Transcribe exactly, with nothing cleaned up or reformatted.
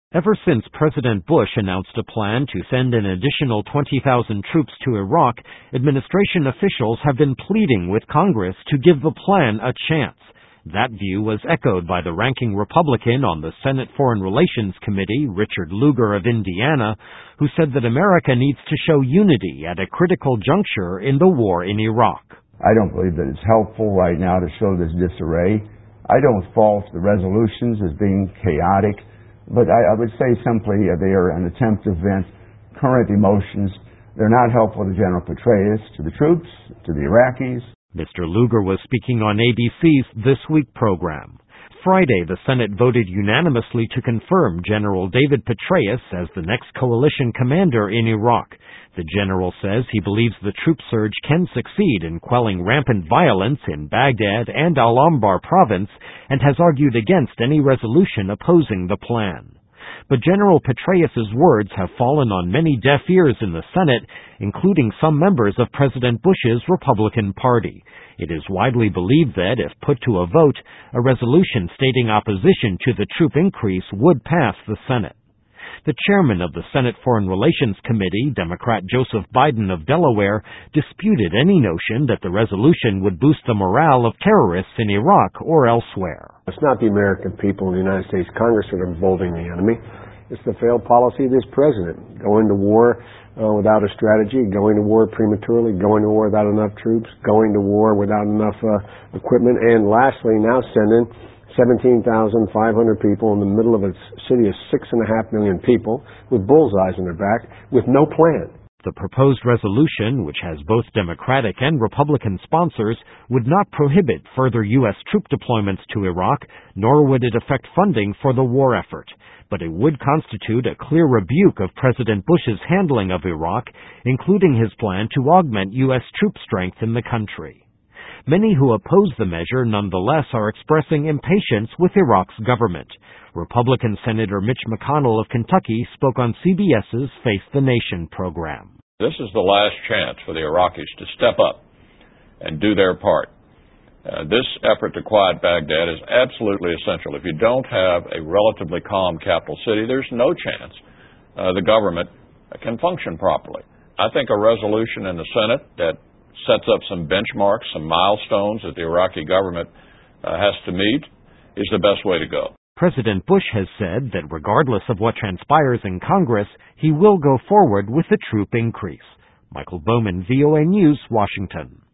Ever since President Bush announced a plan to send an additional twenty thousand troops to Iraq, administration officials have been pleading with Congress to give the plan a chance. That view was echoed by the ranking Republican on the Senate Foreign Relations Committee, Richard Lugar of Indiana, who said that America needs to show unity at a critical juncture in the war in Iraq. I don't believe that it's helpful right now to show this disarray. I don't fault the resolutions as being chaotic, but I, I would say simply uh, they are an attempt to vent current emotions. They're not helpful to General Petraeus, to the troops, to the Iraqis. Mister Lugar was speaking on A B C's This Week program. Friday, the Senate voted unanimously to confirm General David Petraeus as the next coalition commander in Iraq. The general says he believes the troop surge can succeed in quelling rampant violence in Baghdad and Al-Anbar province and has argued against any resolution opposing the plan. But General Petraeus's words have fallen on many deaf ears in the Senate, including some members of President Bush's Republican Party. It is widely believed that, if put to a vote, a resolution stating opposition to the troop increase would pass the Senate. The chairman of the Senate Foreign Relations Committee, Democrat Joseph Biden of Delaware, disputed any notion that the resolution would boost the morale of terrorists in Iraq or elsewhere. It's not the American people in the United States Congress that are emboldening the enemy. It's the failed policy of this president, going to war uh, without a strategy, going to war prematurely, going to war without enough troops, going to war without enough uh, equipment, and lastly, now sending seventeen thousand five hundred people in the middle of a city of six and a half million people with bullseyes in their back with no plan. The proposed resolution, which has both Democratic and Republican sponsors, would not prohibit further U S troop deployments to Iraq, nor would it affect funding for the war effort. But it would constitute a clear rebuke of President Bush's handling of Iraq, including his plan to augment U S troop strength in the country. Many who oppose the measure nonetheless are expressing impatience with Iraq's government. Republican Senator Mitch McConnell of Kentucky spoke on C B S's Face the Nation program. This is the last chance for the Iraqis to step up and do their part. Uh, this effort to quiet Baghdad is absolutely essential. If you don't have a relatively calm capital city, there's no chance uh, the government can function properly. I think a resolution in the Senate that sets up some benchmarks, some milestones that the Iraqi government uh, has to meet is the best way to go. President Bush has said that regardless of what transpires in Congress, he will go forward with the troop increase. Michael Bowman, V O A News, Washington.